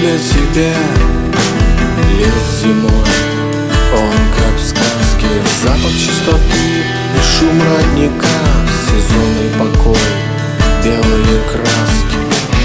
для тебя. Лес зимой, он как в сказке, запах чистоты и шум родника, сезонный покой, белые краски.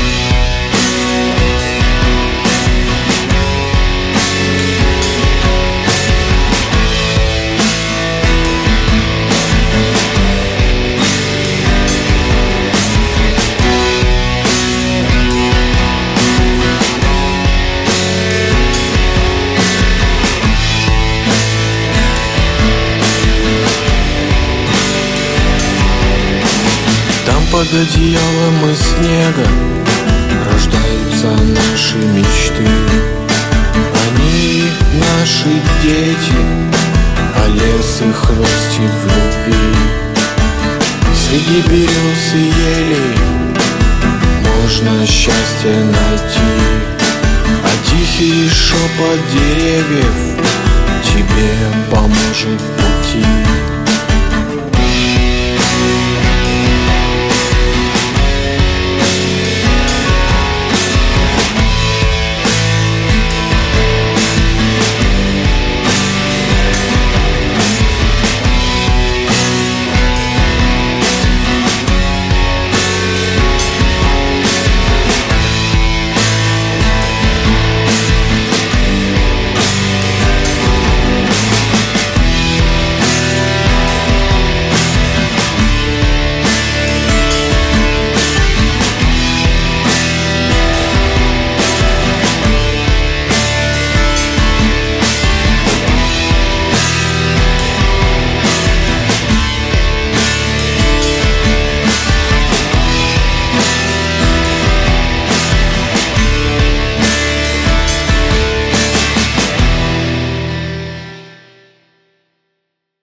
Под одеялом из снега рождаются наши мечты. Они наши дети, а лес их растет в любви. Среди берез и елей можно счастье найти, а тихий шепот деревьев тебе поможет в пути.